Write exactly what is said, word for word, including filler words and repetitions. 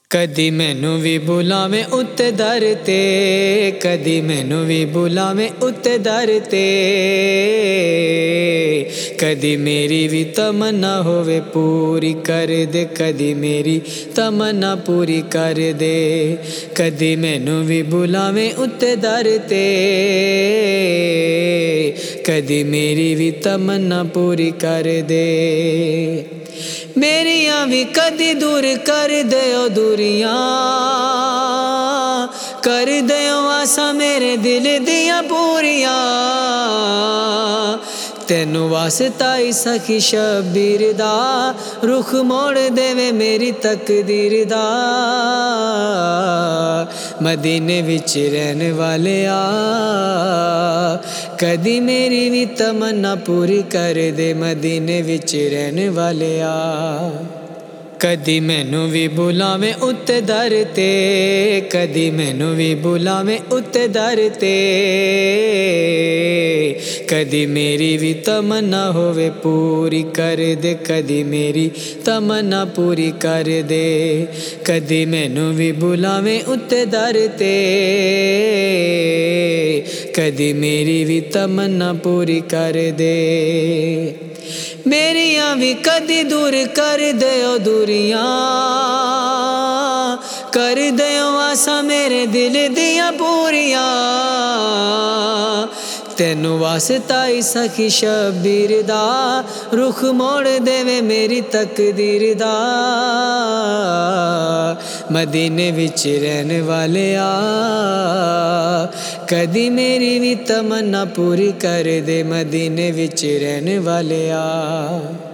कदी मैनू भी बुलावे उत्ते दर ते, कदी मैनू भी बुलावे उत्ते दर ते। कदी मेरी भी तमन्ना होवे पूरी कर दे, कदी मेरी तमन्ना पूरी कर दे। कदी मैनू भी बुलावे उत्ते दर ते, कदी मेरी भी तमन्ना पूरी कर दे। मेरियां भी कदी दूर कर दियो दूरियां, कर दियो आसा मेरे दिल दियां पूरियां। तेनू वास्ता ही सखी शबीर दा, रुख मोड़ देवे मेरी तकदीर दा। मदीने विच रहने वाले आ, कदी मेरी भी तमन्ना पूरी कर दे, मदीने विच रहने वाले आ। कदी मैनू भी बुलावे उत्ते दर ते, कदी मैनू भी बुलावे उत्ते दर ते। कदी मेरी भी तमन्ना होवे पूरी कर दे, कदी मेरी तमन्ना पूरी कर दे। कदी मैनू भी बुलावे उत्ते दर ते, कदी मेरी भी तमन्ना पूरी कर दे। मेरियां भी कदी दूर कर दियो दूरियां, कर दियो आसा मेरे दिल दियां पूरियां। तेनू वास्ता ही सखी शबीर दा, रुख मोड़ देवे मेरी तकदीर दा। मदीने विच रहने वाले आ, कदी मेरी भी तमन्ना पूरी कर दे, मदीने विच रहने वाले आ।